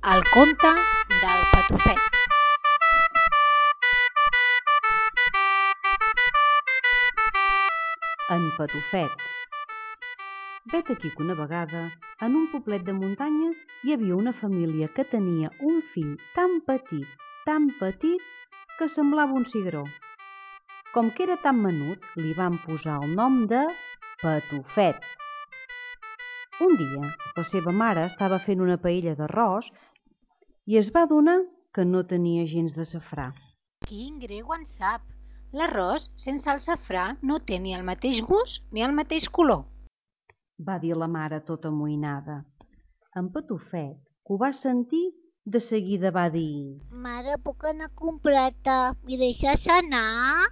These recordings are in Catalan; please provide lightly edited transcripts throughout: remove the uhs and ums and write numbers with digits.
El conte del Patufet. En Patufet. Vet aquí que una vegada, en un poblet de muntanya, hi havia una família que tenia un fill tan petit, que semblava un cigró. Com que era tan menut, li van posar el nom de Patufet. Un dia, la seva mare estava fent una paella d'arròs i es va adonar que no tenia gens de safrà. Quin greu en sap! L'arròs sense el safrà no té ni el mateix gust ni el mateix color. Va dir la mare tota amoïnada. En Patufet, que ho va sentir, de seguida va dir: Mare, puc anar a comprar-te? M'hi deixes anar?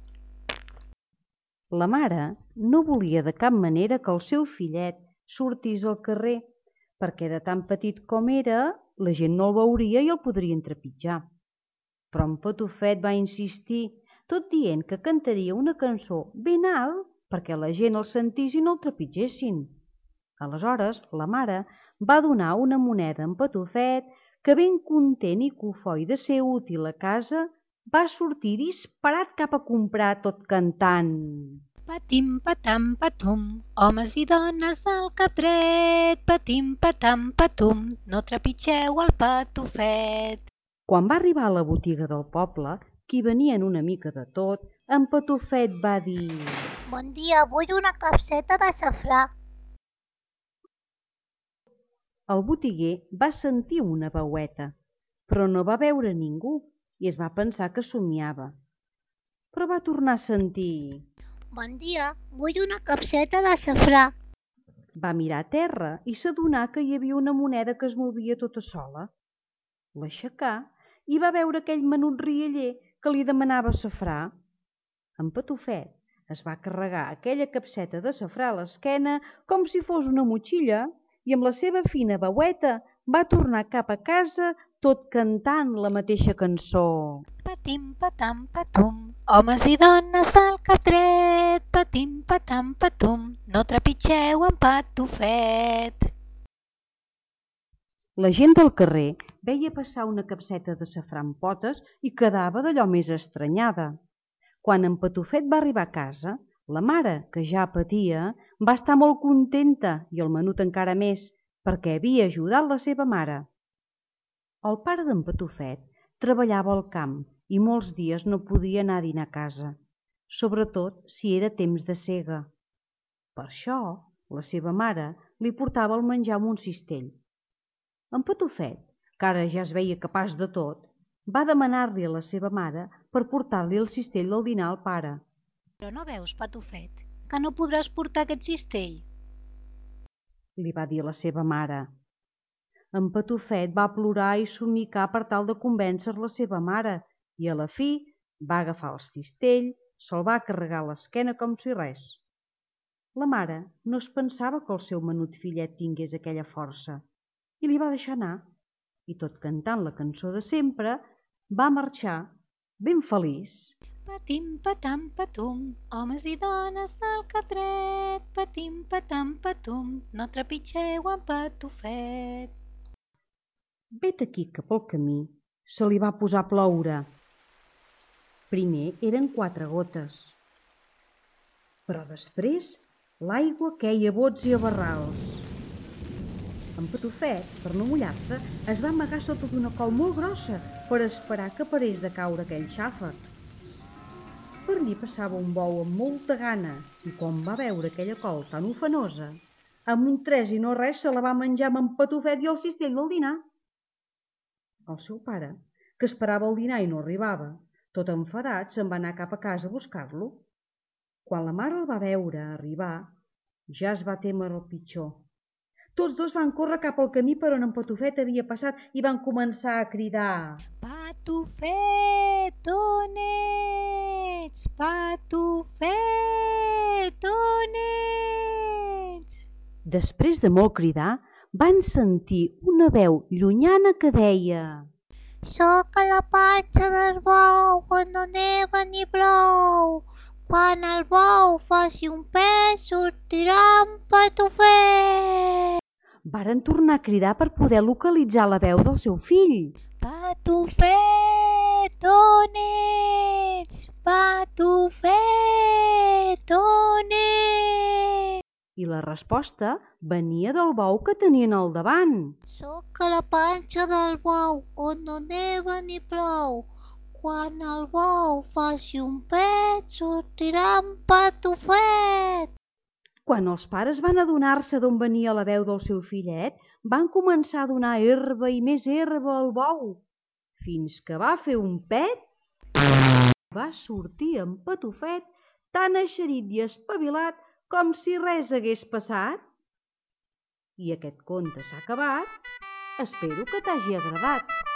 La mare no volia de cap manera que el seu fillet sortís al carrer, perquè de tan petit com era, la gent no el veuria i el podrien trepitjar. Però en Patufet va insistir, tot dient que cantaria una cançó ben alt perquè la gent el sentís i no el trepitgessin. Aleshores, la mare va donar una moneda a en Patufet, que ben content i cofoi de ser útil a casa, va sortir disparat cap a comprar tot cantant. Patim, patam, patum, homes i dones del cap dret. Patim, patam, patum, no trepitgeu el Patufet. Quan va arribar a la botiga del poble, que hi venien una mica de tot, en Patufet va dir: Bon dia, vull una capseta de safrà. El botiguer va sentir una veueta, però no va veure ningú i es va pensar que somiava. Però va tornar a sentir: Bon dia, vull una capseta de safrà. Va mirar a terra i s'adonà que hi havia una moneda que es movia tota sola. L'aixecà i va veure aquell menut rialler que li demanava safrà. En Patufet es va carregar aquella capseta de safrà a l'esquena com si fos una motxilla i amb la seva fina veueta va tornar cap a casa tot cantant la mateixa cançó. Patim, patam, patum, homes i dones del cap dret. Patim, patam, patum, no trepitgeu en Patufet. La gent del carrer veia passar una capseta de safrà amb potes i quedava d'allò més estranyada. Quan en Patufet va arribar a casa, la mare, que ja patia, va estar molt contenta i el menut encara més, perquè havia ajudat la seva mare. El pare d'en Patufet treballava al camp i molts dies no podia anar a dinar a casa, sobretot si era temps de sega. Per això, la seva mare li portava el menjar amb un cistell. En Patufet, que ara ja es veia capaç de tot, va demanar-li a la seva mare per portar-li el cistell del dinar al pare. Però no veus, Patufet, que no podràs portar aquest cistell? Li va dir la seva mare. En Patufet va plorar i somicar per tal de convèncer la seva mare i a la fi va agafar el cistell, se'l va carregar a l'esquena com si res. La mare no es pensava que el seu menut fillet tingués aquella força i li va deixar anar i tot cantant la cançó de sempre va marxar ben feliç. Patim, patam, patum, homes i dones del cap dret. Patim, patam, patum, no trepitgeu en Patufet. Vet aquí que pel camí se li va posar a ploure. Primer eren 4 gotes, però després l'aigua queia a bots i a barrals. En Patufet, per no mullar-se, es va amagar sota d'una col molt grossa per esperar que parés de caure aquell xàfec. Per allí passava un bou amb molta gana i quan va veure aquella col tan ufanosa, amb un tres i no res se la va menjar amb en Patufet i el cistell del dinar. El seu pare, que esperava el dinar i no arribava, tot enfadat se'n va anar cap a casa a buscar-lo. Quan la mare el va veure arribar, ja es va témer el pitjor. Tots dos van córrer cap al camí per on en Patufet havia passat i van començar a cridar: Patufet, on ets? Patufet, on ets? Després de molt cridar, van sentir una veu llunyana que deia: Soc a la panxa del bou, on no neva ni plou. Quan el bou faci un pes, sortirà en Patufet. Varen tornar a cridar per poder localitzar la veu del seu fill. Patufet, on ets? Patufet, on ets? I la resposta venia del bou que tenien al davant. Soc a la panxa del bou, on no neva ni plou. Quan el bou faci un pet, sortirà en Patufet. Quan els pares van adonar-se d'on venia la veu del seu fillet, van començar a donar herba i més herba al bou, fins que va fer un pet. Va sortir en Patufet tan eixerit i espavilat com si res hagués passat. I aquest conte s'ha acabat. Espero que t'hagi agradat.